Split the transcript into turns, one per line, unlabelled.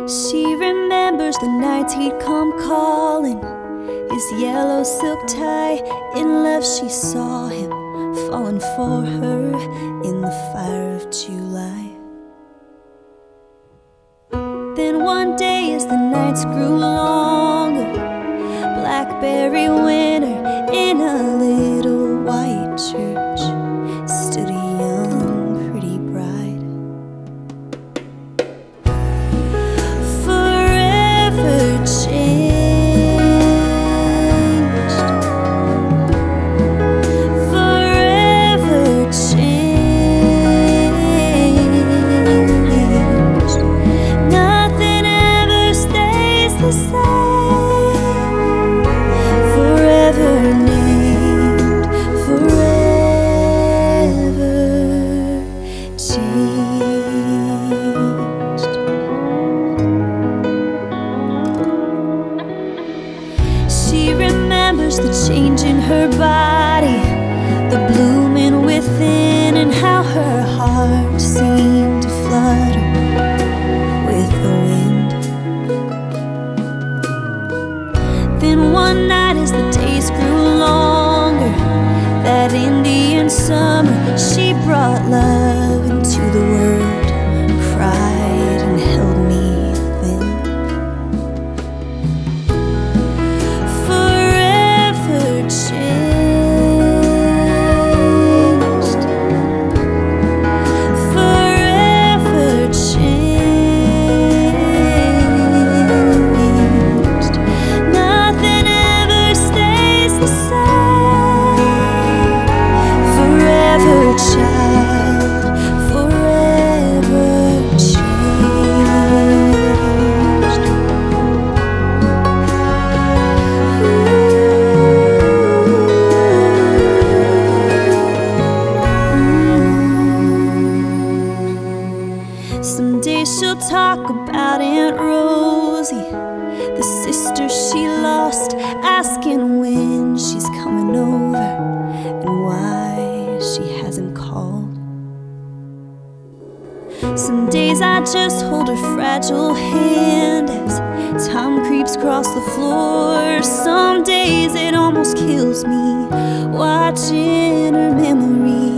She remembers the nights he'd come calling, his yellow silk tie. In love she saw him falling for her in the fire of July. Then one day as the nights grew longer, blackberry winter, in a little white church stood a young pretty bride. Forever changed, forever changed. Nothing ever stays the same. Forever named, forever changed. She remembers the change in her body, the blooming within, and how her heart seemed to flutter with the wind. Then one night as the days grew longer, that Indian summer, she brought love into the world, cried and held me thin. Forever changed, forever changed. Nothing ever stays the same. Forever child, forever changed. Someday she'll talk about Aunt Rosie, the sister she lost, asking when she's coming over and why she hasn't called. Some days I just hold her fragile hand as time creeps across the floor. Some days it almost kills me watching her memory